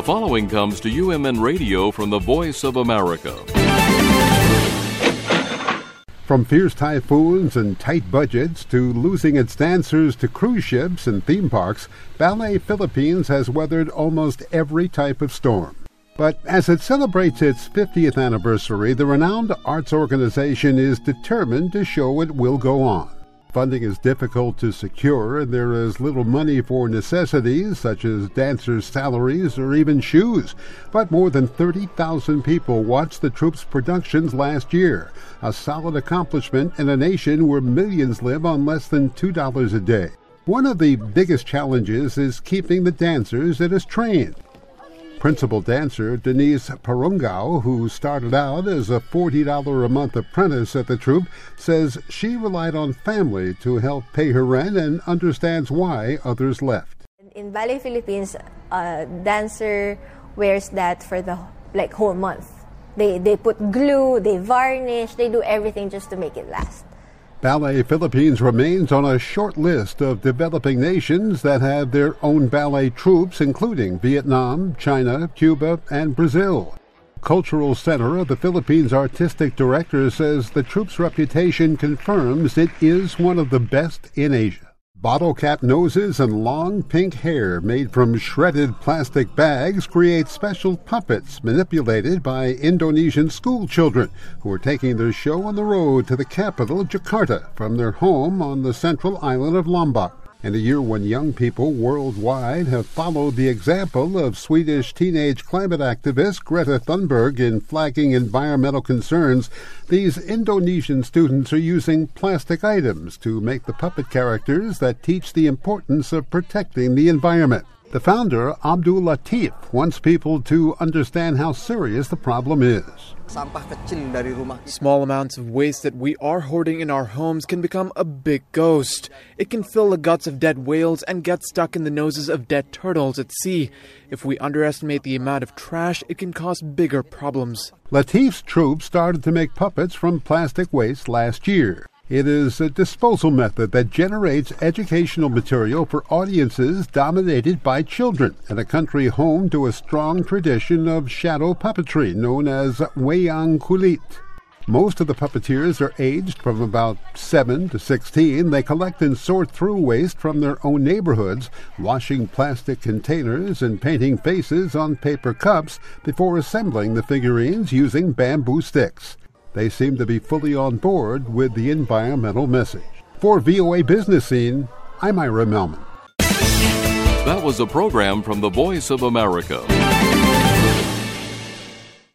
The following comes to UMN Radio from the Voice of America. From fierce typhoons and tight budgets to losing its dancers to cruise ships and theme parks, Ballet Philippines has weathered almost every type of storm. But as it celebrates its 50th anniversary, the renowned arts organization is determined to show it will go on. Funding is difficult to secure, and there is little money for necessities such as dancers' salaries or even shoes. But more than 30,000 people watched the troupe's productions last year, a solid accomplishment in a nation where millions live on less than $2 a day. One of the biggest challenges is keeping the dancers it has trained. Principal dancer Denise Parungao, who started out as a $40 a month apprentice at the troupe, says she relied on family to help pay her rent and understands why others left. In Ballet Philippines, dancer wears that for the whole month. They put glue, they varnish, they do everything just to make it last. Ballet Philippines remains on a short list of developing nations that have their own ballet troupes, including Vietnam, China, Cuba, and Brazil. Cultural Center of the Philippines Artistic Director says the troupe's reputation confirms it is one of the best in Asia. Bottle cap noses and long pink hair made from shredded plastic bags create special puppets manipulated by Indonesian school children who are taking their show on the road to the capital, Jakarta, from their home on the central island of Lombok. In a year when young people worldwide have followed the example of Swedish teenage climate activist Greta Thunberg in flagging environmental concerns, these Indonesian students are using plastic items to make the puppet characters that teach the importance of protecting the environment. The founder, Abdul Latif, wants people to understand how serious the problem is. Small amounts of waste that we are hoarding in our homes can become a big ghost. It can fill the guts of dead whales and get stuck in the noses of dead turtles at sea. If we underestimate the amount of trash, it can cause bigger problems. Latif's troupe started to make puppets from plastic waste last year. It is a disposal method that generates educational material for audiences dominated by children in a country home to a strong tradition of shadow puppetry known as wayang kulit. Most of the puppeteers are aged from about 7 to 16. They collect and sort through waste from their own neighborhoods, washing plastic containers and painting faces on paper cups before assembling the figurines using bamboo sticks. They seem to be fully on board with the environmental message. For VOA Business Scene, I'm Ira Melman. That was a program from the Voice of America.